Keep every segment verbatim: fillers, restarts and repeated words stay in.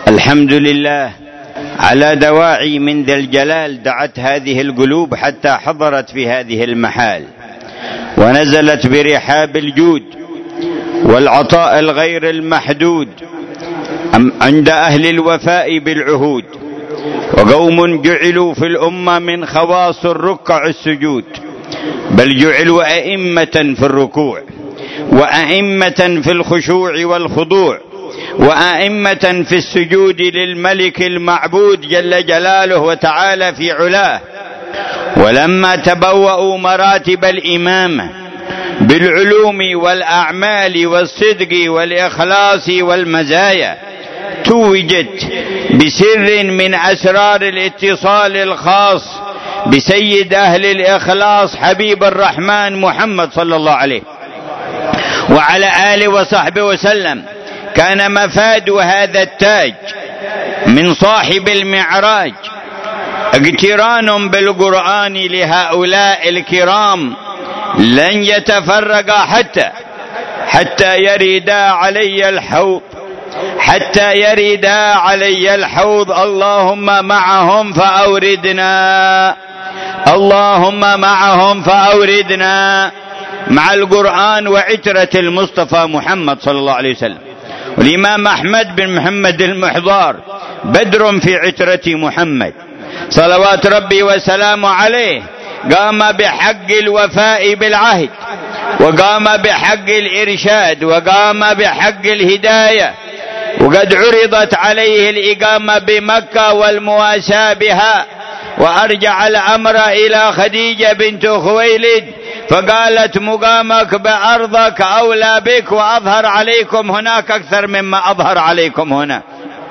الحمد لله على دواعي من ذا الجلال دعت هذه القلوب حتى حضرت في هذه المحال، ونزلت برحاب الجود والعطاء الغير المحدود عند أهل الوفاء بالعهود، وقوم جعلوا في الأمة من خواص الركع السجود، بل جعلوا أئمة في الركوع، وأئمة في الخشوع والخضوع، وأئمة في السجود للملك المعبود جل جلاله وتعالى في علاه. ولما تبوأوا مراتب الإمامة بالعلوم والأعمال والصدق والإخلاص والمزايا، توجت بسر من أسرار الاتصال الخاص بسيد أهل الإخلاص حبيب الرحمن محمد صلى الله عليه وعلى آله وصحبه وسلم. كان مفاد هذا التاج من صاحب المعراج اقتران بالقرآن لهؤلاء الكرام، لن يتفرقا حتى حتى يردا علي الحوض، حتى يردا علي الحوض. اللهم معهم فأوردنا، اللهم معهم فأوردنا مع القرآن وعترة المصطفى محمد صلى الله عليه وسلم. والإمام أحمد بن محمد المحضار بدر في عترة محمد صلوات ربي وسلامه عليه، قام بحق الوفاء بالعهد، وقام بحق الإرشاد، وقام بحق الهداية، وقد عرضت عليه الإقامة بمكة والمواساة بها، وأرجع الأمر إلى خديجة بنت خويلد فقالت مقامك بأرضك أولى بك، وأظهر عليكم هناك أكثر مما أظهر عليكم هنا.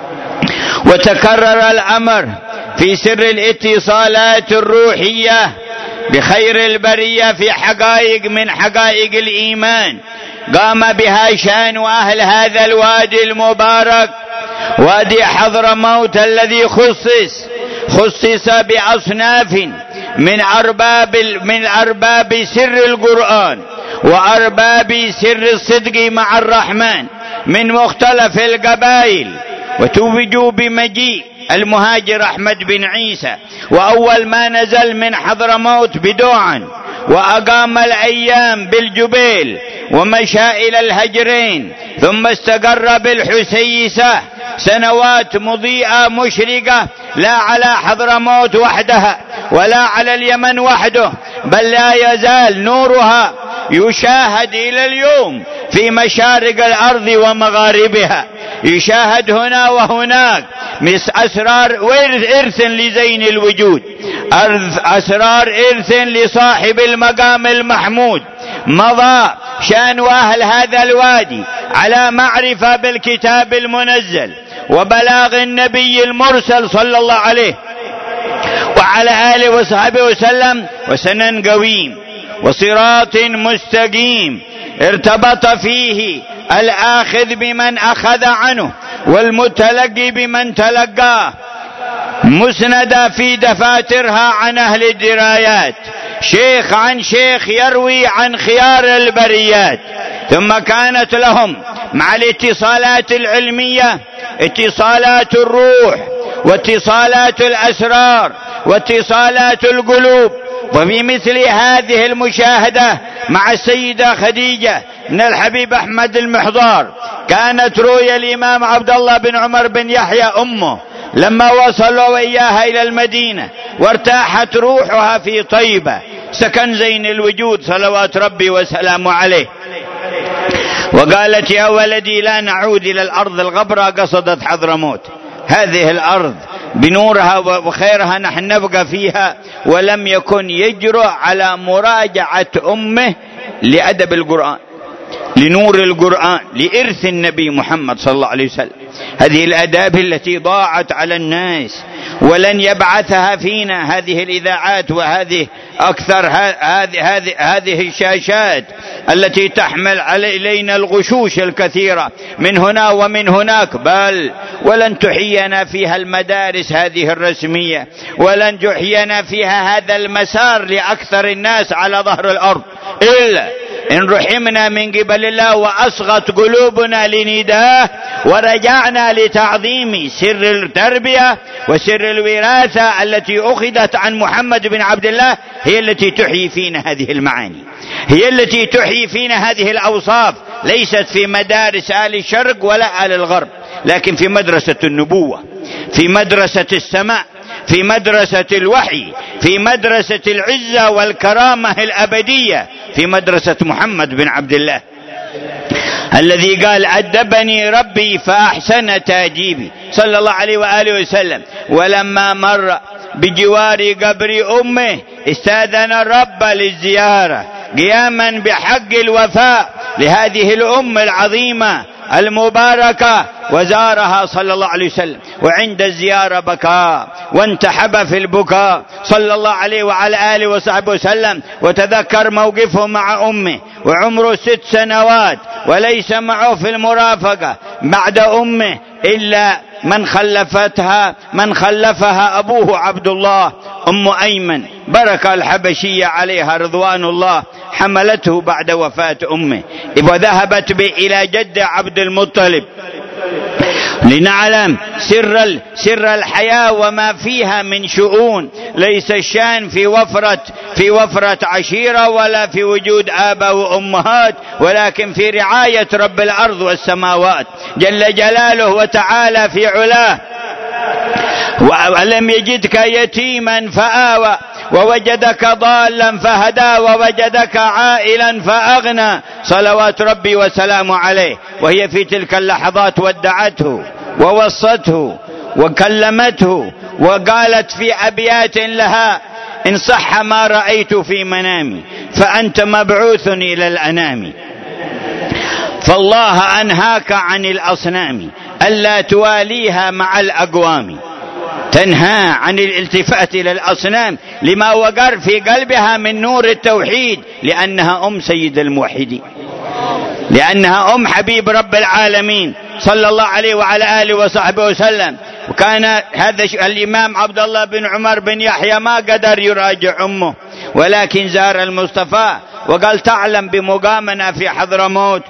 وتكرر الأمر في سر الاتصالات الروحية بخير البرية في حقائق من حقائق الإيمان، قام بها شأن أهل هذا الوادي المبارك، وادي حضرموت الذي خصص خصص بأصناف من أرباب من أرباب سر القرآن وأرباب سر الصدق مع الرحمن من مختلف القبائل، وتوجوا بمجيء المهاجر أحمد بن عيسى، وأول ما نزل من حضرموت بدوعا وأقام الأيام بالجبيل ومشى إلى الهجرين، ثم استقر بالحسيسة سنوات مضيئة مشرقة، لا على حضرموت وحدها ولا على اليمن وحده، بل لا يزال نورها يشاهد إلى اليوم في مشارق الأرض ومغاربها، يشاهد هنا وهناك مس أسرار إرث لزين الوجود، أسرار إرث لصاحب المقام المحمود. مضى شأن أهل هذا الوادي على معرفة بالكتاب المنزل وبلاغ النبي المرسل صلى الله عليه وعلى آله وصحبه وسلم، وسنن قويم وصراط مستقيم ارتبط فيه الآخذ بمن أخذ عنه والمتلقي بمن تلقاه، مسندة في دفاترها عن أهل الدرايات، شيخ عن شيخ يروي عن خيار البريات. ثم كانت لهم مع الاتصالات العلمية اتصالات الروح واتصالات الأسرار واتصالات القلوب. وفي مثل هذه المشاهدة مع السيدة خديجة من الحبيب أحمد المحضار كانت رؤيا الإمام عبد الله بن عمر بن يحيى أمه لما وصلوا وإياها إلى المدينة وارتاحت روحها في طيبة سكن زين الوجود صلوات ربي وسلامه عليه، وقالت يا ولدي لا نعود إلى الأرض الغبرة، قصدت حضرموت، هذه الأرض بنورها وخيرها نحن نبقى فيها. ولم يكن يجرؤ على مراجعة أمه لأدب القرآن، لنور القرآن، لإرث النبي محمد صلى الله عليه وسلم، هذه الآداب التي ضاعت على الناس ولن يبعثها فينا هذه الإذاعات وهذه أكثر هذه هذه هذه الشاشات التي تحمل علينا الغشوش الكثيرة من هنا ومن هناك، بل ولن تحيينا فيها المدارس هذه الرسمية، ولن تحيينا فيها هذا المسار لأكثر الناس على ظهر الأرض إلا إن رحمنا من قبل الله وأصغت قلوبنا لنداه ورجعنا لتعظيم سر التربية وسر الوراثة التي أخذت عن محمد بن عبد الله، هي التي تحيي فينا هذه المعاني، هي التي تحيي فينا هذه الأوصاف، ليست في مدارس آل الشرق ولا آل الغرب، لكن في مدرسة النبوة، في مدرسة السماء، في مدرسة الوحي، في مدرسة العزة والكرامة الأبدية، في مدرسة محمد بن عبد الله الذي قال أدبني ربي فأحسن تأديبي صلى الله عليه وآله وسلم. ولما مر بجوار قبر أمه استأذن الرب للزيارة قياما بحق الوفاء لهذه الأم العظيمة المباركة، وزارها صلى الله عليه وسلم، وعند الزيارة بكى وانتحب في البكاء صلى الله عليه وعلى آله وصحبه وسلم، وتذكر موقفه مع أمه وعمره ست سنوات وليس معه في المرافقة بعد أمه إلا من خلفتها من خلفها أبوه عبد الله أم أيمن بركة الحبشية عليها رضوان الله، حملته بعد وفاة أمه وذهبت به إلى جد عبد المطلب لنعلم سر سر الحياة وما فيها من شؤون. ليس الشان في وفرة في وفرة عشيرة ولا في وجود آباء وأمهات، ولكن في رعاية رب الأرض والسماوات جل جلاله وتعالى في علاه. ولم يجدك يتيما فآوى ووجدك ضالا فهدى ووجدك عائلا فأغنى صلوات ربي وسلامه عليه. وهي في تلك اللحظات ودعته ووصته وكلمته وقالت في أبيات لها: إن صح ما رأيت في منامي فأنت مبعوث إلى الأنام، فالله أنهاك عن الأصنام ألا تواليها مع الأقوام. تنهى عن الالتفات إلى الأصنام لما وقر في قلبها من نور التوحيد، لأنها أم سيد الموحدين، لأنها أم حبيب رب العالمين صلى الله عليه وعلى آله وصحبه وسلم. وكان هذا الإمام عبد الله بن عمر بن يحيى ما قدر يراجع أمه، ولكن زار المصطفى وقال: تعلم بمقامنا في حضرموت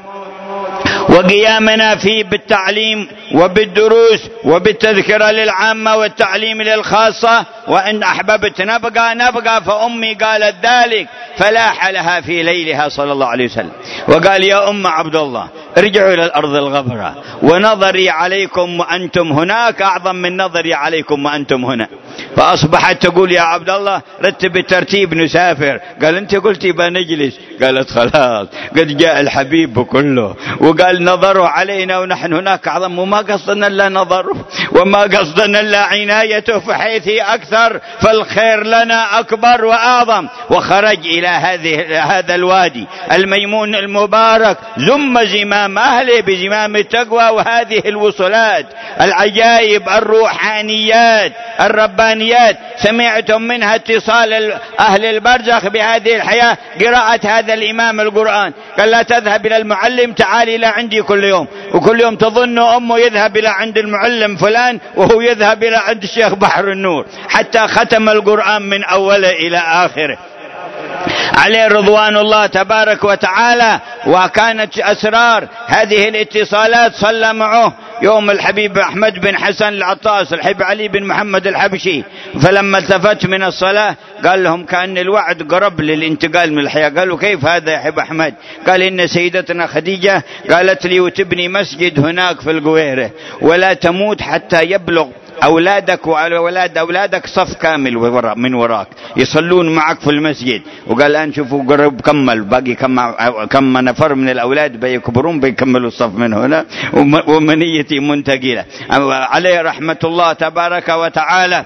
وقيامنا فيه بالتعليم وبالدروس وبالتذكرة للعامة والتعليم للخاصة، وإن أحببت نبقى نبقى، فأمي قالت ذلك فلاح لها في ليلها صلى الله عليه وسلم، وقال: يا أم عبد الله ارجعوا إلى الأرض الغبرة، ونظري عليكم وأنتم هناك أعظم من نظري عليكم وأنتم هنا. فأصبحت تقول: يا عبد الله رتب الترتيب نسافر. قال: أنت قلتي بنجلس. قالت: خلاص قد جاء الحبيب كله وقال نظروا علينا ونحن هناك أعظم، وما قصدنا إلا نظره وما قصدنا إلا عنايته، فحيث أكثر فالخير لنا أكبر وأعظم. وخرج إلى هذه هذا الوادي الميمون المبارك، زم زمام أهله بزمام التقوى وهذه الوصلات العجائب الروحانيات الربانيات. سمعتم منها اتصال أهل البرزخ بهذه الحياة، قراءة هذا الإمام القرآن. قال: لا تذهب إلى المعلم، تعالي إلى عندي كل يوم. وكل يوم تظن أمه يذهب إلى عند المعلم فلان وهو يذهب إلى عند الشيخ بحر النور، حتى ختم القرآن من أوله إلى آخره عليه رضوان الله تبارك وتعالى. وكانت أسرار هذه الاتصالات صلى معه يوم الحبيب أحمد بن حسن العطاس الحبيب علي بن محمد الحبشي. فلما التفت من الصلاة قال لهم: كأن الوعد قرب للانتقال من الحياة. قالوا: كيف هذا يا حبيب أحمد؟ قال: إن سيدتنا خديجة قالت لي وتبني مسجد هناك في القويرة، ولا تموت حتى يبلغ أولادك وأولاد أولادك صف كامل من وراك يصلون معك في المسجد. وقال: الآن شوفوا قرب كمل، باقي كم كم نفر من الأولاد بيكبرون بيكملوا الصف من هنا، ومنيتي منتقلة عليه رحمة الله تبارك وتعالى.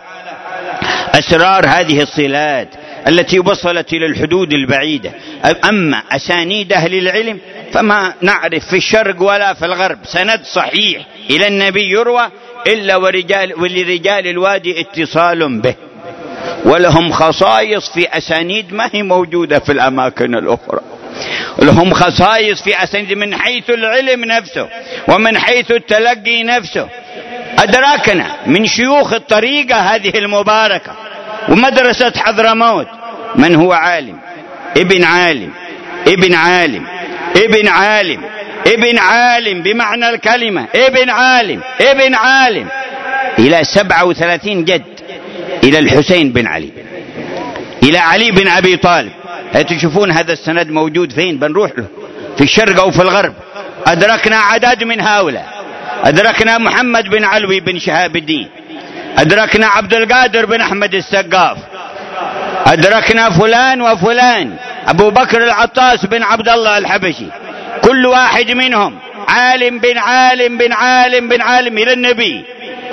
أسرار هذه الصلات التي وصلت إلى الحدود البعيدة. أما أسانيد أهل العلم فما نعرف في الشرق ولا في الغرب سند صحيح إلى النبي يروى إلا ورجال ولرجال الوادي اتصال به، ولهم خصائص في أسانيد ما هي موجودة في الأماكن الأخرى. لهم خصائص في أسانيد من حيث العلم نفسه ومن حيث التلقي نفسه. أدراكنا من شيوخ الطريقة هذه المباركة ومدرسة حضرموت من هو عالم ابن عالم ابن عالم ابن عالم ابن عالم بمعنى الكلمة، ابن عالم ابن عالم، إلى سبعة وثلاثين جد، إلى الحسين بن علي، إلى علي بن أبي طالب. تشوفون هذا السند موجود فين؟ بنروح له في الشرق أو في الغرب. أدركنا عدد من هؤلاء، أدركنا محمد بن علوي بن شهاب الدين، أدركنا عبد القادر بن أحمد السقاف، أدركنا فلان وفلان، أبو بكر العطاس بن عبد الله الحبشي، كل واحد منهم عالم بن عالم بن عالم بن عالم إلى النبي،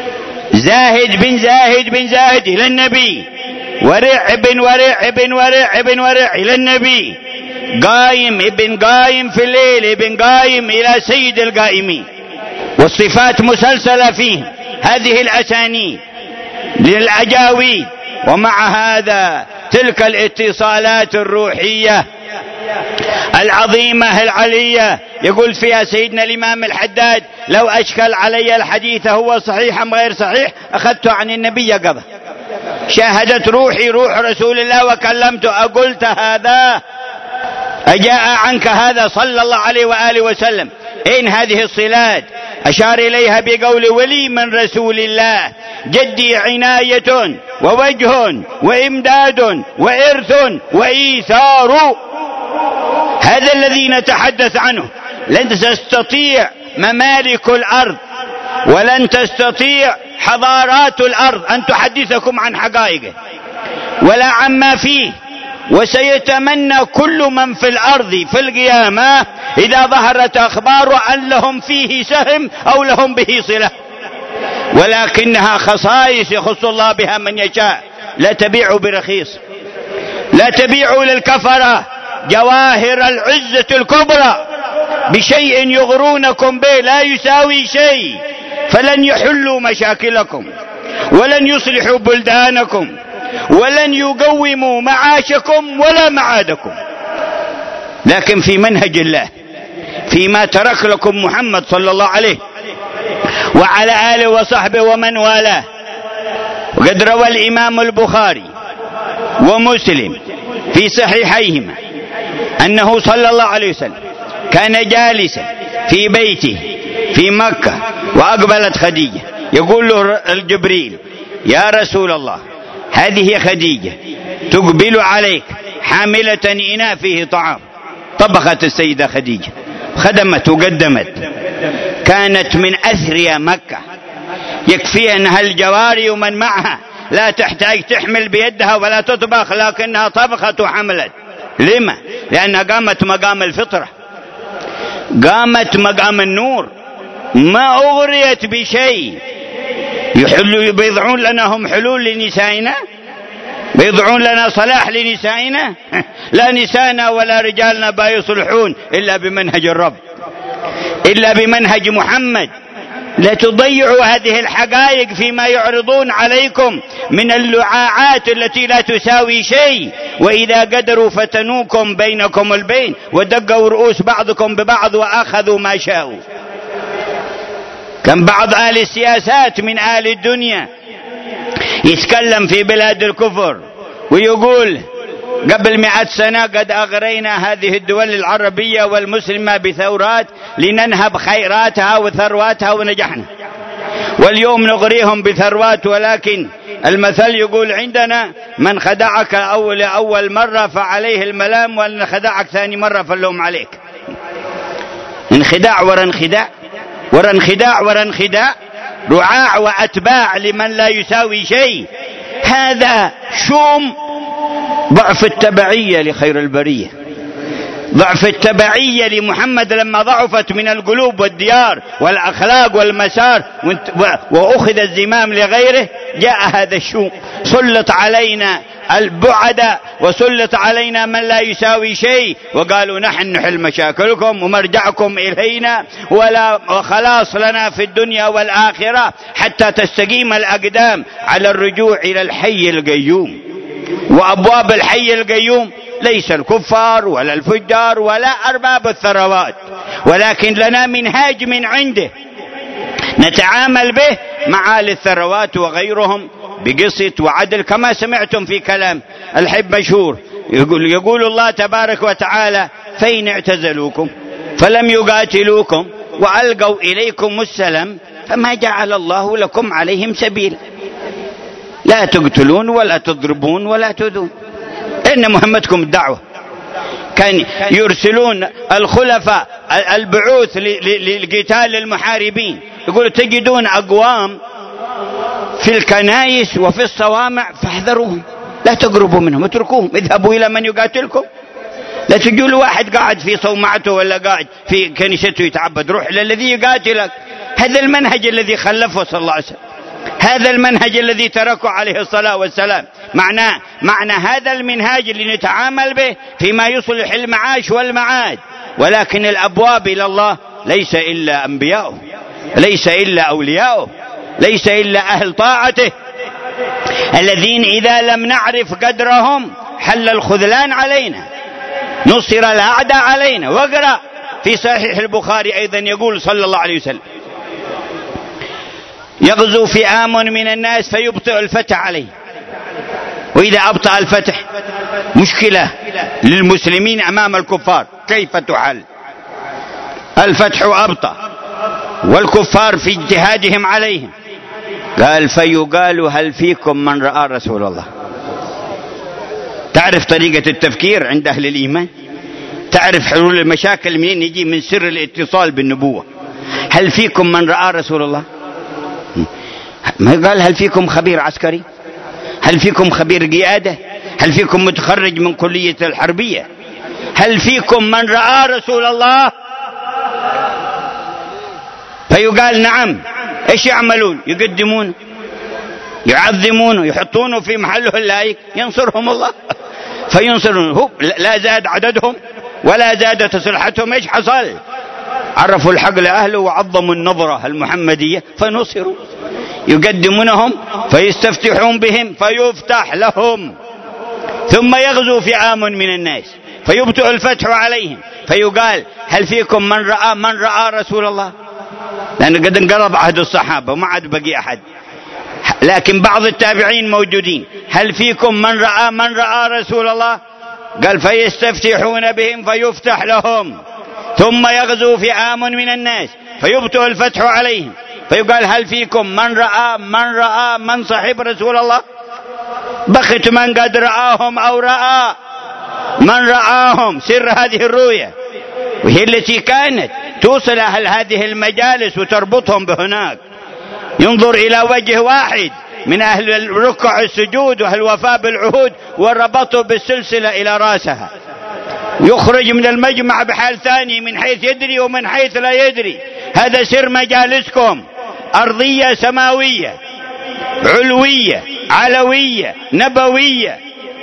زاهد بن زاهد بن زاهد إلى النبي، ورع بن ورع بن ورع بن ورع إلى النبي، قايم ابن قايم في الليل ابن قايم إلى سيد القائمين، والصفات مسلسلة فيهم، هذه الأسانيد للأجاويد. ومع هذا تلك الاتصالات الروحية العظيمة العلية، يقول فيها سيدنا الإمام الحداد: لو أشكل علي الحديث هو صحيح أم غير صحيح أخذته عن النبي قبل. شاهدت روحي روح رسول الله وكلمته، أقلت هذا أجاء عنك هذا صلى الله عليه وآله وسلم. أين هذه الصلات؟ أشار إليها بقول: ولي من رسول الله جدي عناية ووجه وإمداد وإرث وإيثار. هذا الذي نتحدث عنه. لن تستطيع ممالك الأرض ولن تستطيع حضارات الأرض أن تحدثكم عن حقائقه ولا عما فيه. وسيتمنى كل من في الأرض في القيامة إذا ظهرت أخبار أن لهم فيه سهم أو لهم به صلة، ولكنها خصائص يخص الله بها من يشاء. لا تبيعوا برخيص، لا تبيعوا للكفرة جواهر العزة الكبرى بشيء يغرونكم به لا يساوي شيء، فلن يحلوا مشاكلكم ولن يصلحوا بلدانكم ولن يقوموا معاشكم ولا معادكم. لكن في منهج الله، فيما ترك لكم محمد صلى الله عليه وعلى آله وصحبه ومن والاه. وقد روى الإمام البخاري ومسلم في صحيحيهما أنه صلى الله عليه وسلم كان جالسا في بيته في مكة، وأقبلت خديجة، يقول له الجبريل: يا رسول الله، هذه خديجة تقبل عليك حاملة إناء فيه طعام. طبخت السيدة خديجة، خدمت وقدمت، كانت من أثرياء مكة، يكفي أنها الجواري ومن معها لا تحتاج تحمل بيدها ولا تطبخ، لكنها طبخت وحملت. لما؟ لأنها قامت مقام الفطرة، قامت مقام النور، ما أغريت بشيء. يحلوا بيضعون لنا هم حلول لنسائنا، بيضعون لنا صلاح لنسائنا. لا نسائنا ولا رجالنا بيصلحون إلا بمنهج الرب، إلا بمنهج محمد. لا تضيعوا هذه الحقائق فيما يعرضون عليكم من اللعاعات التي لا تساوي شيء. وإذا قدروا فتنوكم بينكم البين ودقوا رؤوس بعضكم ببعض وأخذوا ما شاءوا. كان بعض آل السياسات من آل الدنيا يتكلم في بلاد الكفر ويقول: قبل مئة سنة قد أغرينا هذه الدول العربية والمسلمة بثورات لننهب خيراتها وثرواتها ونجحنا، واليوم نغريهم بثروات. ولكن المثل يقول عندنا: من خدعك أول أول مرة فعليه الملام، وإن خدعك ثاني مرة فاللوم عليك. انخداع ورا انخداع ورا انخداع ورا انخداع، رعاع وأتباع لمن لا يساوي شيء. هذا شوم ضعف التبعية لخير البرية، ضعف التبعية لمحمد لما ضعفت من القلوب والديار والأخلاق والمسار وأخذ الزمام لغيره، جاء هذا الشوم. سلط علينا البعداء وسلط علينا من لا يساوي شيء، وقالوا: نحن نحل مشاكلكم ومرجعكم إلينا ولا خلاص لنا في الدنيا والآخرة حتى تستقيم الأقدام على الرجوع إلى الحي القيوم. وأبواب الحي القيوم ليس الكفار ولا الفجار ولا أرباب الثروات، ولكن لنا منهاج من عنده نتعامل به مع آل الثروات وغيرهم بقسط وعدل، كما سمعتم في كلام الحب مشهور. يقول, يقول الله تبارك وتعالى فإن اعتزلوكم فلم يقاتلوكم وألقوا إليكم السلام فما جعل الله لكم عليهم سبيل، لا تقتلون ولا تضربون ولا تؤذون، إن مهمتكم الدعوة. كان يرسلون الخلفاء البعوث للقتال المحاربين، يقولوا تجدون أقوام في الكنائس وفي الصوامع فاحذروهم، لا تقربوا منهم، اتركوهم، اذهبوا إلى من يقاتلكم. لا تجوا واحد قاعد في صومعته ولا قاعد في كنيسته يتعبد، روح للذي يقاتلك. هذا المنهج الذي خلفه صلى الله عليه وسلم، هذا المنهج الذي تركه عليه الصلاة والسلام. معنى معنى هذا المنهاج اللي نتعامل به فيما يصلح المعاش والمعاد. ولكن الأبواب إلى الله ليس إلا أنبياؤه، ليس إلا أولياؤه، ليس إلا أهل طاعته، الذين إذا لم نعرف قدرهم حل الخذلان علينا، نصر الأعداء علينا. واقرأ في صحيح البخاري أيضا يقول صلى الله عليه وسلم: يغزو فئام من الناس فيبطئ الفتح عليه، وإذا أبطأ الفتح مشكلة للمسلمين أمام الكفار، كيف تحل؟ الفتح أبطأ والكفار في اجتهادهم عليهم، قال: فيقال هل فيكم من رأى رسول الله؟ تعرف طريقة التفكير عند أهل الإيمان، تعرف حلول المشاكل منين يجي؟ من سر الاتصال بالنبوة. هل فيكم من رأى رسول الله؟ ما قال هل فيكم خبير عسكري؟ هل فيكم خبير قيادة؟ هل فيكم متخرج من كلية الحربية؟ هل فيكم من رأى رسول الله؟ فيقال نعم. ايش يعملون؟ يقدمون، يعظمونه، يحطونه في محله اللائق، ينصرهم الله فينصرون. هو لا زاد عددهم ولا زادت صلحتهم. ايش حصل؟ عرفوا الحق لأهله وعظموا النظرة المحمدية فنصروا. يقدمونهم فيستفتحون بهم فيفتح لهم، ثم يغزو فئام من الناس فيبطئ الفتح عليهم، فيقال هل فيكم من رأى من رأى رسول الله؟ لأنه قد انقرض عهد الصحابة وما عاد بقي أحد، لكن بعض التابعين موجودين. هل فيكم من رأى من رأى رسول الله؟ قال فيستفتحون بهم فيفتح لهم، ثم يغزو فئام من الناس فيبطئ الفتح عليهم، فيقال هل فيكم من رأى من رأى من صحب رسول الله؟ بخت من قد رآهم أو رأى من رآهم. سر هذه الرؤية وهي التي كانت توصل أهل هذه المجالس وتربطهم بهناك، ينظر إلى وجه واحد من أهل الركع السجود وأهل الوفاء بالعهود وربطه بالسلسلة إلى رأسها، يخرج من المجمع بحال ثاني من حيث يدري ومن حيث لا يدري. هذا سر مجالسكم، أرضية سماوية علوية علوية نبوية.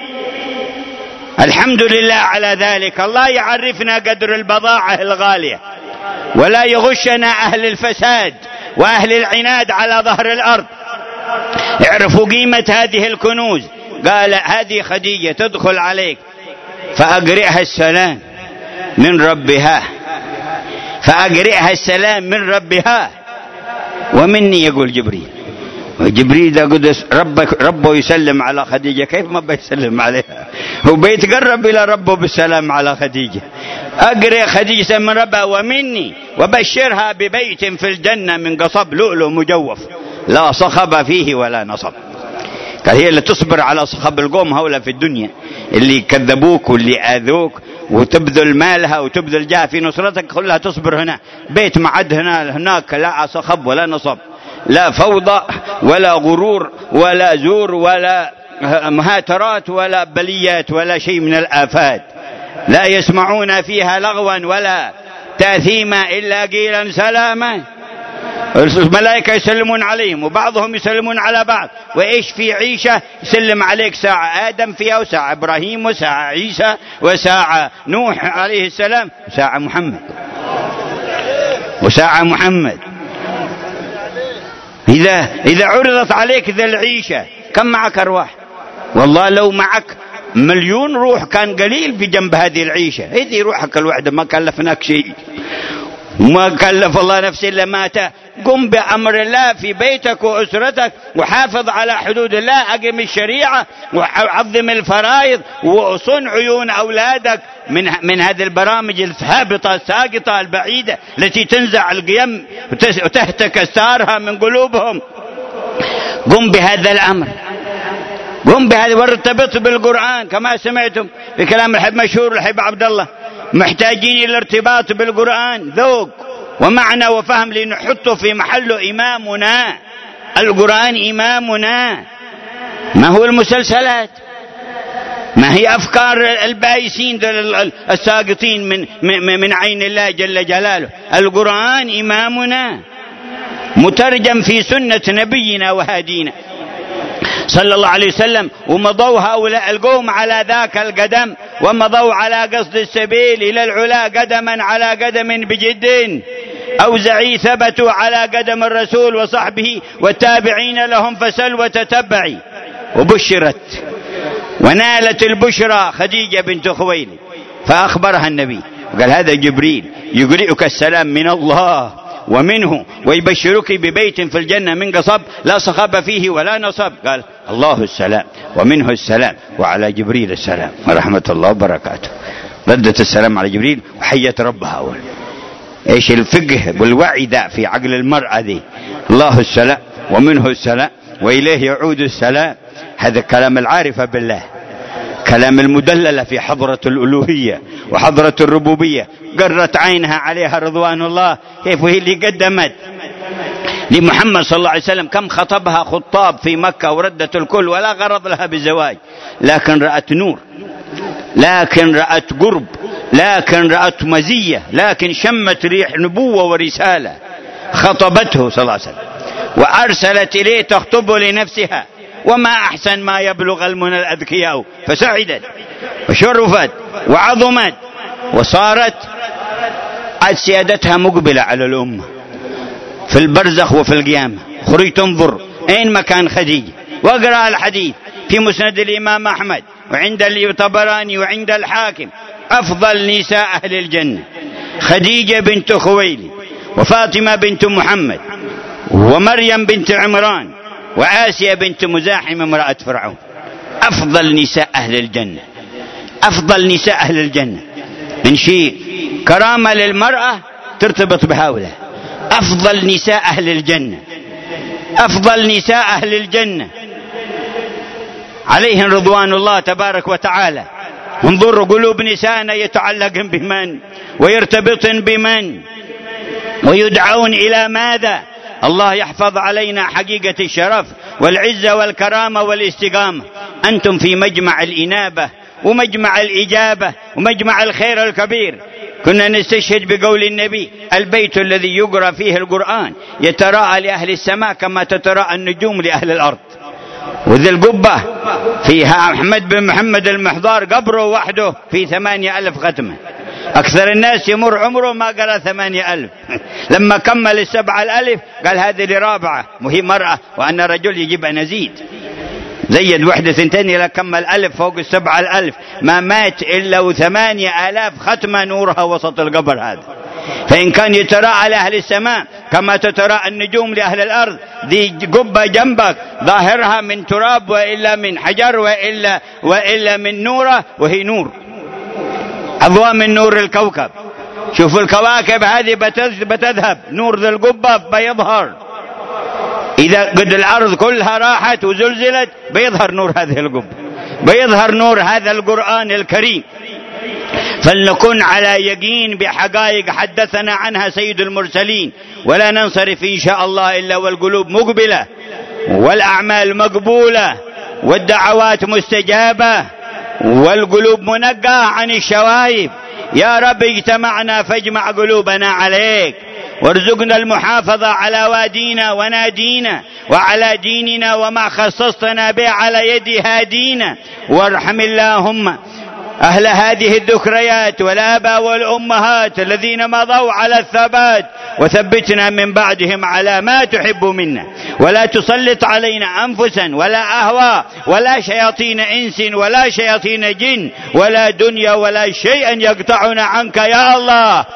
الحمد لله على ذلك. الله يعرفنا قدر البضاعة الغالية، ولا يغشنا أهل الفساد وأهل العناد على ظهر الأرض. اعرفوا قيمة هذه الكنوز. قال هذه خديجة تدخل عليك فأقرئها السلام من ربها، فأقرئها السلام من ربها ومني، يقول جبريل. وجبريل إذا قدس ربك ربه يسلم على خديجة، كيف ما بيسلم عليها؟ هو بيتقرب إلى ربه بالسلام على خديجة. أقرئ خديجة من ربها ومني، وبشرها ببيت في الجنة من قصب لؤلؤ مجوف لا صخب فيه ولا نصب. قال هي اللي تصبر على صخب القوم هؤلاء في الدنيا اللي كذبوك واللي آذوك، وتبذل مالها وتبذل جاه في نصرتك، كلها تصبر هنا. بيت معد هنا هناك لا صخب ولا نصب، لا فوضى ولا غرور ولا زور ولا مهاترات ولا بليات ولا شيء من الآفات. لا يسمعون فيها لغوا ولا تاثيما إلا قيلا سلاما. الملائكة يسلمون عليهم وبعضهم يسلمون على بعض. وإيش في عيشة يسلم عليك ساعة آدم فيها، وساعة إبراهيم، وساعة عيسى، وساعة نوح عليه السلام، وساعة محمد وساعة محمد. إذا إذا عرضت عليك ذا العيشة كم معك أرواح؟ والله لو معك مليون روح كان قليل في جنب هذه العيشة. هذه روحك الوحدة ما كلفناك شيء. ما كلف الله نفسا إلا ما أتاها. قم بأمر الله في بيتك وأسرتك، وحافظ على حدود الله، أقم الشريعة وعظم الفرائض، وصن عيون أولادك من من هذه البرامج الهابطة الساقطة البعيدة التي تنزع القيم وتهتك أستارها من قلوبهم. قم بهذا الأمر، قم بهذا، وارتبط بالقرآن كما سمعتم في كلام الحب مشهور الحب عبد الله. محتاجين إلى الارتباط بالقرآن، ذوق ومعنى وفهم، لنحطه في محله. إمامنا القرآن، إمامنا، ما هو المسلسلات، ما هي أفكار البائسين الساقطين من من عين الله جل جلاله. القرآن إمامنا مترجم في سنة نبينا وهادينا صلى الله عليه وسلم. ومضوا هؤلاء القوم على ذاك القدم، ومضوا على قصد السبيل إلى العلا قدما على قدم بجد. أوزعي ثبتوا على قدم الرسول وصحبه والتابعين لهم فسل وتتبعي. وبشرت ونالت البشرى خديجة بنت خويلد، فأخبرها النبي وقال هذا جبريل يقرئك السلام من الله ومنه، ويبشرك ببيت في الجنة من قصب لا صخب فيه ولا نصب. قال الله السلام ومنه السلام وعلى جبريل السلام ورحمة الله وبركاته. ردت السلام على جبريل وحيت ربها. أول ايش الفقه والوعي ذا في عقل المرأة ذي؟ الله السلام ومنه السلام وإليه يعود السلام. هذا كلام العارفة بالله، كلام المدللة في حضرة الألوهية وحضرة الربوبية. قرت عينها عليها رضوان الله كيف هي اللي قدمت لمحمد صلى الله عليه وسلم. كم خطبها خطاب في مكة وردت الكل ولا غرض لها بالزواج، لكن رأت نور، لكن رأت قرب، لكن رأت مزية، لكن شمت ريح نبوة ورسالة. خطبته صلى الله عليه وسلم وأرسلت إليه تخطبه لنفسها. وما أحسن ما يبلغ المنى الأذكياء، فسعدت وشرفت وعظمت وصارت عاد سيادتها مقبلة على الأمة في البرزخ وفي القيامة. خرج تنظر أين مكان خديجة، واقرأ الحديث في مسند الإمام أحمد وعند الطبراني وعند الحاكم. أفضل نساء أهل الجنة خديجة بنت خويلد، وفاطمة بنت محمد، ومريم بنت عمران، وآسيا بنت مزاحم امرأة فرعون. أفضل نساء أهل الجنة، أفضل نساء أهل الجنة. من شيء كرامة للمرأة ترتبط بهؤلاء. أفضل نساء أهل الجنة، أفضل نساء أهل الجنة عليهم رضوان الله تبارك وتعالى. انظروا قلوب نساءنا يتعلقن بمن ويرتبطن بمن ويدعون إلى ماذا؟ الله يحفظ علينا حقيقة الشرف والعزة والكرامة والاستقامة. أنتم في مجمع الإنابة ومجمع الإجابة ومجمع الخير الكبير. كنا نستشهد بقول النبي البيت الذي يقرأ فيه القرآن يتراءى لأهل السماء كما تتراءى النجوم لأهل الأرض. وذي القبة فيها أحمد بن محمد المحضار قبره وحده في ثمانية ألف ختمة. أكثر الناس يمر عمره ما قرأ ثمانية ألف. لما كمل السبعة الألف قال هذه لرابعة وهي مرأة، وأن رجل يجب أن يزيد زيد وحدة ثنتين إلى كمل ألف فوق السبعة الألف. ما مات إلا وثمانية آلاف ختمة نورها وسط القبر هذا. فإن كان يتراءى لأهل السماء كما تتراءى النجوم لأهل الأرض، ذي قبة جنبك ظاهرها من تراب وإلا من حجر وإلا, وإلا من نورة، وهي نور أضواء من نور الكوكب. شوفوا الكواكب هذه بتذهب، نور ذي القبة بيظهر. إذا قد الأرض كلها راحت وزلزلت بيظهر نور هذه القبة، بيظهر نور هذا القرآن الكريم. فلنكن على يقين بحقائق حدثنا عنها سيد المرسلين، ولا ننصرف إن شاء الله إلا والقلوب مقبلة والأعمال مقبولة والدعوات مستجابة والقلوب منقى عن الشوائب. يا رب اجتمعنا فاجمع قلوبنا عليك، وارزقنا المحافظة على وادينا ونادينا وعلى ديننا وما خصصتنا به على يد هادينا. وارحم اللهم أهل هذه الذكريات والآباء والأمهات الذين مضوا على الثبات، وثبتنا من بعدهم على ما تحب منا، ولا تسلط علينا أنفسا ولا أهواء ولا شياطين إنس ولا شياطين جن ولا دنيا ولا شيئا يقطعنا عنك يا الله.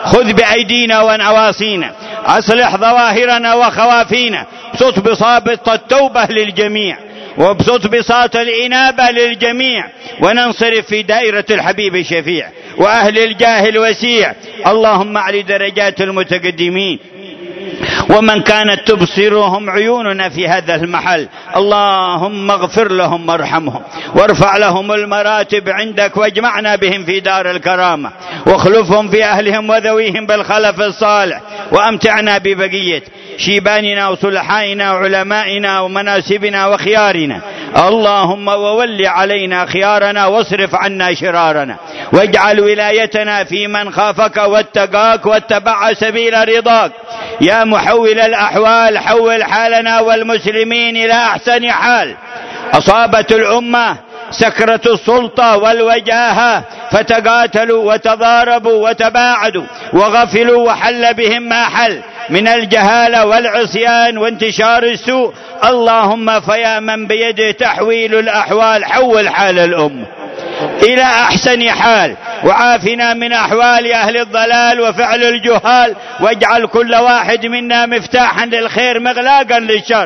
خذ بأيدينا ونواصينا، أصلح ظواهرنا وخوافينا، ابسط بساط التوبة للجميع وابسط بساط الإنابة للجميع، وننصرف في دائرة الحبيب الشفيع وأهل الجاه الوسيع. اللهم أعلِ درجات المتقدمين ومن كانت تبصرهم عيوننا في هذا المحل، اللهم اغفر لهم وارحمهم وارفع لهم المراتب عندك، واجمعنا بهم في دار الكرامة، واخلفهم في أهلهم وذويهم بالخلف الصالح، وأمتعنا ببقية شيباننا وصلحائنا وعلمائنا ومناسبنا وخيارنا. اللهم وول علينا خيارنا واصرف عنا شرارنا، واجعل ولايتنا في من خافك واتقاك واتبع سبيل رضاك. يا محول الأحوال حول حالنا والمسلمين إلى أحسن حال. أصابت الأمة سكرة السلطة والوجاهة فتقاتلوا وتضاربوا وتباعدوا وغفلوا، وحل بهم ما حل من الجهالة والعصيان وانتشار السوء. اللهم فيا من بيده تحويل الأحوال حول حال الأمة إلى أحسن حال، وعافنا من أحوال أهل الضلال وفعل الجهال، واجعل كل واحد منا مفتاحا للخير مغلاقا للشر،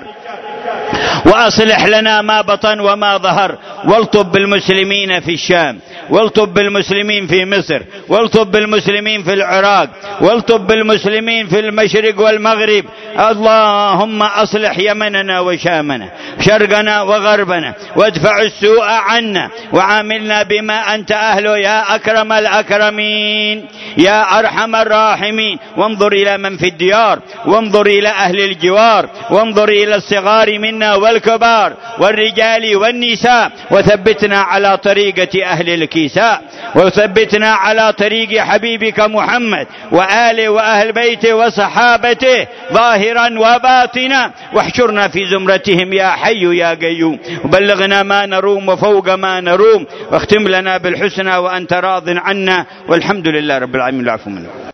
وأصلح لنا ما بطن وما ظهر، والطب بالمسلمين في الشام، والطب بالمسلمين في مصر، والطب بالمسلمين في العراق، والطب بالمسلمين في المشرق والمغرب. اللهم أصلح يمننا وشامنا، شرقنا وغربنا، وادفع السوء عنا، وعاملنا بما أنت أهله يا أكرم الأكرمين يا أرحم الراحمين. وانظر إلى من في الديار، وانظر إلى أهل الجوار، وانظر إلى الصغار منا والكبار والرجال والنساء، وثبتنا على طريقة أهل الكيساء، وثبتنا على طريق حبيبك محمد وآله وأهل بيته وصحابته ظاهرا وباطنا، واحشرنا في زمرتهم يا حي يا قيوم، وبلغنا ما نروم وفوق ما نروم، واختم لنا بالحسنى وأنت راض عنا، والحمد لله رب العالمين. العفو منه.